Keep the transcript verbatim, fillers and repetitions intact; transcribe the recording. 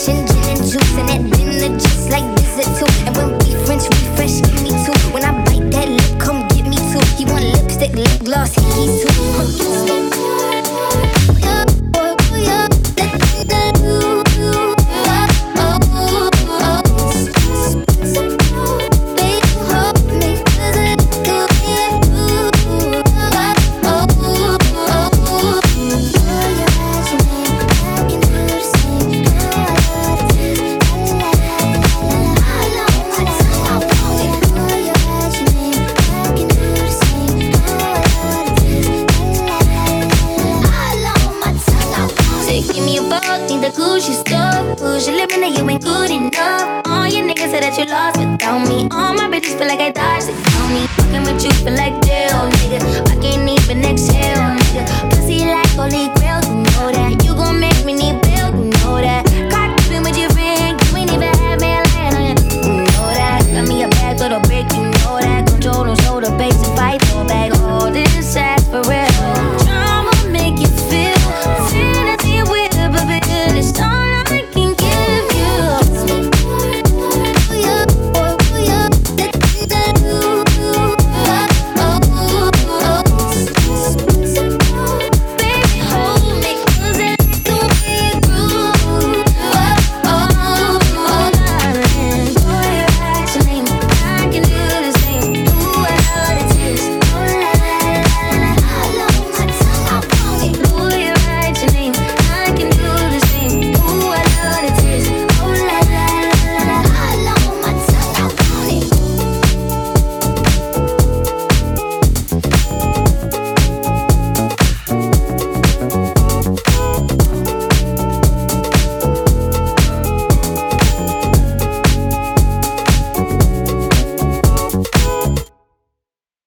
Russian gin and juice and that dinner just like dessert too. And when we French refresh, give me two. When I bite that lip, come get me two. He want lipstick, lip gloss, hickeys too. Lost without me. All my bitches feel like I dodged it. Tell me, fucking with you feel like jail.